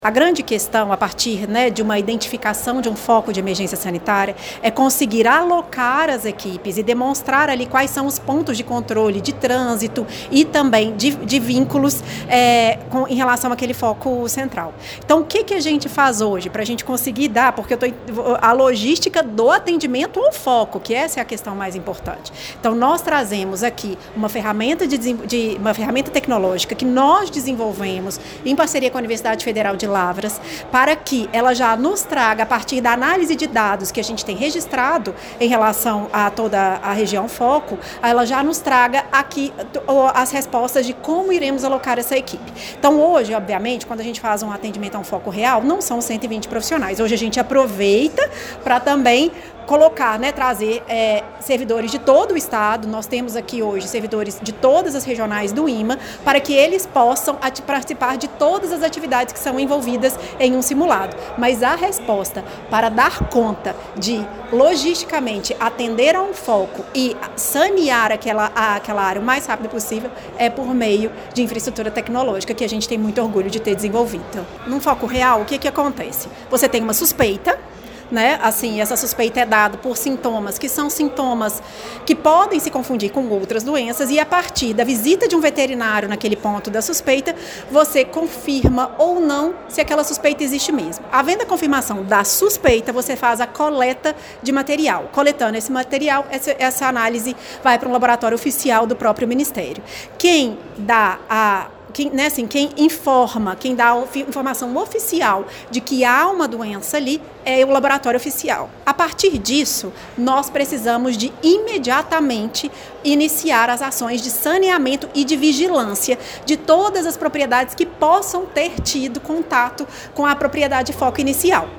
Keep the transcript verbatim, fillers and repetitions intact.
A grande questão, a partir né, de uma identificação de um foco de emergência sanitária, é conseguir alocar as equipes e demonstrar ali quais são os pontos de controle de trânsito e também de, de vínculos é, com, em relação àquele foco central. Então, o que, que a gente faz hoje para a gente conseguir dar, porque eu tô, a logística do atendimento ao foco, que essa é a questão mais importante. Então, nós trazemos aqui uma ferramenta, de, de, uma ferramenta tecnológica que nós desenvolvemos em parceria com a Universidade Federal de Lavras, para que ela já nos traga, a partir da análise de dados que a gente tem registrado em relação a toda a região foco, ela já nos traga aqui as respostas de como iremos alocar essa equipe. Então hoje, obviamente, quando a gente faz um atendimento a um foco real, não são cento e vinte profissionais. Hoje a gente aproveita para também colocar, né, trazer é, servidores de todo o estado. Nós temos aqui hoje servidores de todas as regionais do I M A, para que eles possam participar de todas as atividades que são envolvidas em um simulado. Mas a resposta para dar conta de, logisticamente, atender a um foco e sanear aquela, aquela área o mais rápido possível é por meio de infraestrutura tecnológica, que a gente tem muito orgulho de ter desenvolvido. Num foco real, o que que acontece? Você tem uma suspeita, né? Assim, essa suspeita é dada por sintomas, que são sintomas que podem se confundir com outras doenças, e a partir da visita de um veterinário naquele ponto da suspeita, você confirma ou não se aquela suspeita existe mesmo. Havendo a confirmação da suspeita, você faz a coleta de material. Coletando esse material, essa, essa análise vai para um laboratório oficial do próprio Ministério. Quem dá a Quem, né, assim, quem informa, quem dá a informação oficial de que há uma doença ali é o laboratório oficial. A partir disso, nós precisamos de imediatamente iniciar as ações de saneamento e de vigilância de todas as propriedades que possam ter tido contato com a propriedade foco inicial.